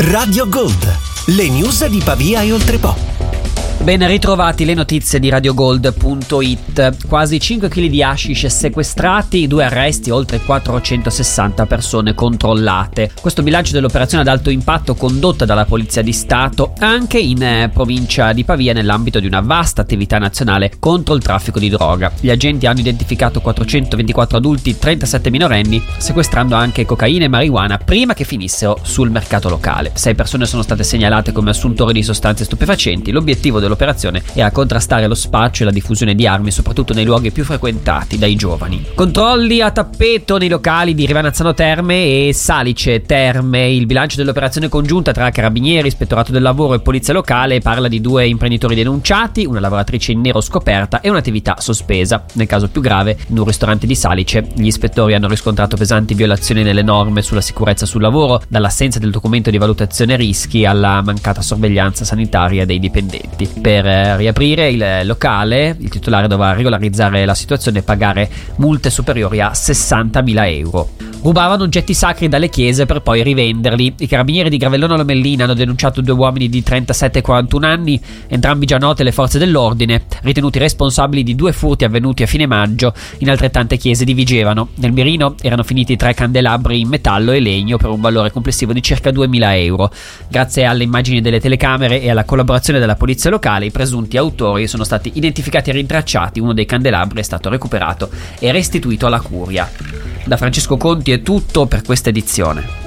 Radio Gold, le news di Pavia e Oltrepò. Ben ritrovati, le notizie di radiogold.it. Quasi 5 kg di hashish sequestrati, 2 arresti, oltre 460 persone controllate. Questo bilancio dell'operazione ad alto impatto condotta dalla Polizia di Stato anche in provincia di Pavia nell'ambito di una vasta attività nazionale contro il traffico di droga. Gli agenti hanno identificato 424 adulti, 37 minorenni, sequestrando anche cocaina e marijuana prima che finissero sul mercato locale. 6 persone sono state segnalate come assuntori di sostanze stupefacenti. L'obiettivo dell'operazione era contrastare lo spaccio e la diffusione di armi, soprattutto nei luoghi più frequentati dai giovani. Controlli a tappeto nei locali di Rivanazzano Terme e Salice Terme. Il bilancio dell'operazione congiunta tra Carabinieri, Ispettorato del Lavoro e Polizia Locale parla di 2 imprenditori denunciati, una lavoratrice in nero scoperta e un'attività sospesa. Nel caso più grave, in un ristorante di Salice, gli ispettori hanno riscontrato pesanti violazioni nelle norme sulla sicurezza sul lavoro, dall'assenza del documento di valutazione rischi alla mancata sorveglianza sanitaria dei dipendenti. Per riaprire il locale, il titolare dovrà regolarizzare la situazione e pagare multe superiori a 60.000 euro. Rubavano oggetti sacri dalle chiese per poi rivenderli. I carabinieri di Gravellona Lomellina hanno denunciato 2 uomini di 37 e 41 anni, entrambi già noti alle forze dell'ordine, ritenuti responsabili di 2 furti avvenuti a fine maggio in altrettante chiese di Vigevano. Nel mirino erano finiti 3 candelabri in metallo e legno per un valore complessivo di circa 2.000 euro. Grazie alle immagini delle telecamere e alla collaborazione della polizia locale, i presunti autori sono stati identificati e rintracciati. Uno dei candelabri è stato recuperato e restituito alla curia. Da Francesco Conti è tutto per questa edizione.